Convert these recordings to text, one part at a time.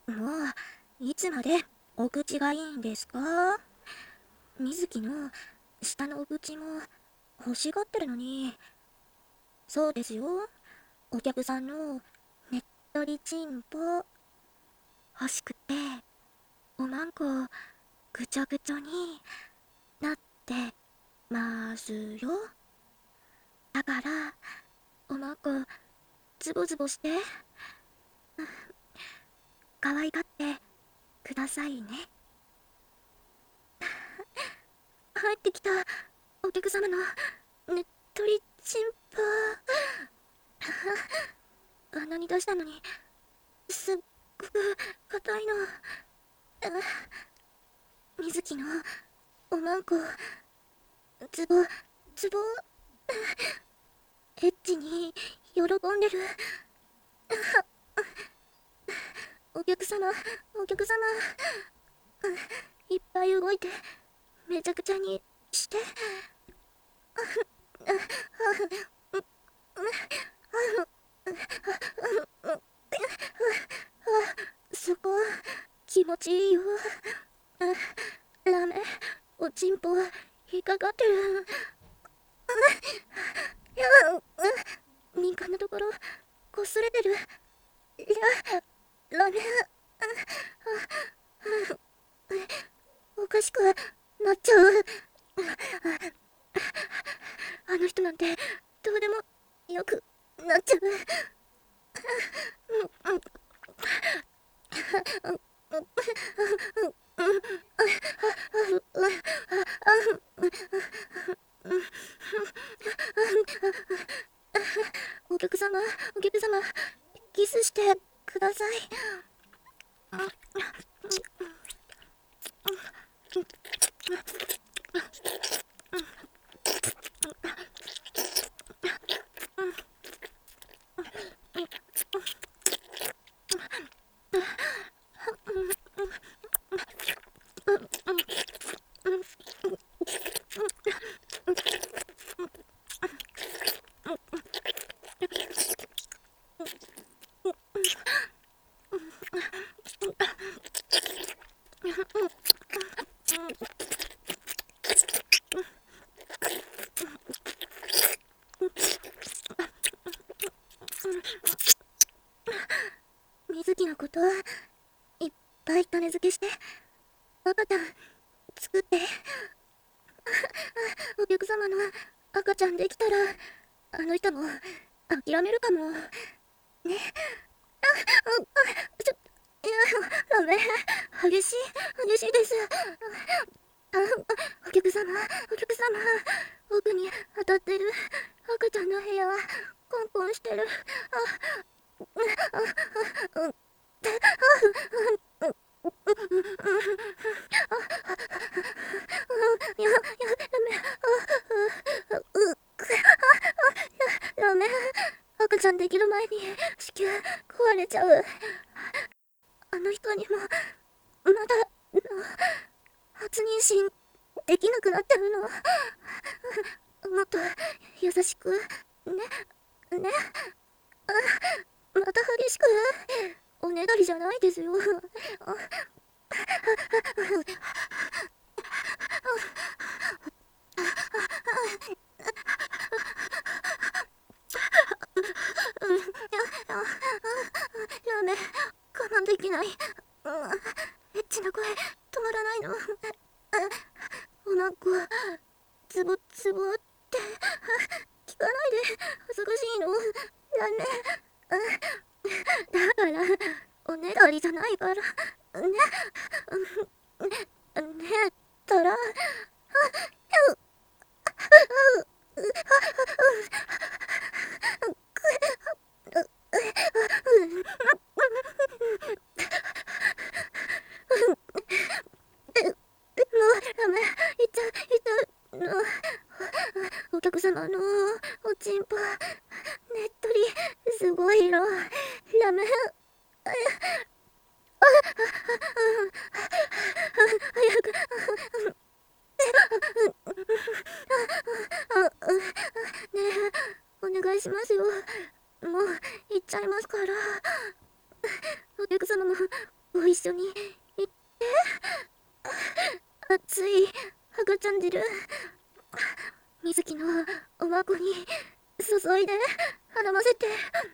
もう、いつまでお口がいいんですか？水木の下のお口も欲しがってるのに。そうですよ。お客さんのねっとりちんぽ欲しくて、おまんこぐちょぐちょになってますよ。だから、おまんこズボズボして、可愛がってくださいね。入ってきたお客様のねっとりちんぽ。あんなに出したのに、すっごく硬いの。水木のおまんこ、ツボ、ツボ、エッチに喜んでる。お客様、お客様、いっぱい動いて、めちゃくちゃにして。そこ、気持ちいいよ。ラメ、おちんぽ、引っかかってる。いや、敏感なところ、こすれてる。いや、ラメ、おかしくなっちゃう。あの人なんて、どうでもよくなっちゃう。お客様、お客様、キスしてください。水木のこと、いっぱい種付けして、赤ちゃん作って。お客様の赤ちゃんできたら、あの人も諦めるかも。ね。ちょ、いや、ダメ。激しいです。お客様、お客様、奥に当たってる赤ちゃんの部屋、コンコンしてる。ダメ。赤ちゃんできる前に子宮壊れちゃう。あの人にも、まだ、初妊娠できなくなっちゃうの。もっと優しく、ね、ね、また激しく、おねだりじゃないですよ。やめ、我慢できない。エッチな声、止まらないの。おなこ、つぼつぼって、聞かないで、恥ずかしいの。やめ、だから、おねだりじゃないから、ね、ねえったら、ダメ、いっちゃうの。お客様のおちんぽ、ねっとり、すごい色。ラメ、早く、ねえ、お願いしますよ。もう、行っちゃいますから。お客様も、 も一緒に行って。熱い赤ちゃん汁、水木のおまこに注いで絡ませて。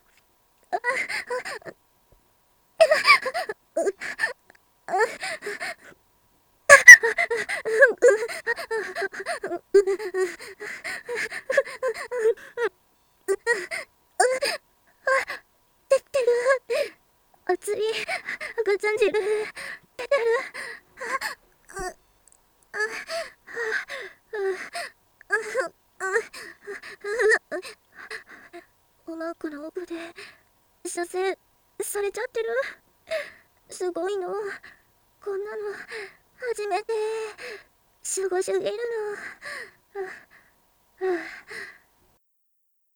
出てる。熱い赤ちゃん汁出てる。おまこの奥で射精されちゃってる。すごいの。こんなの初めて。すごすぎるの。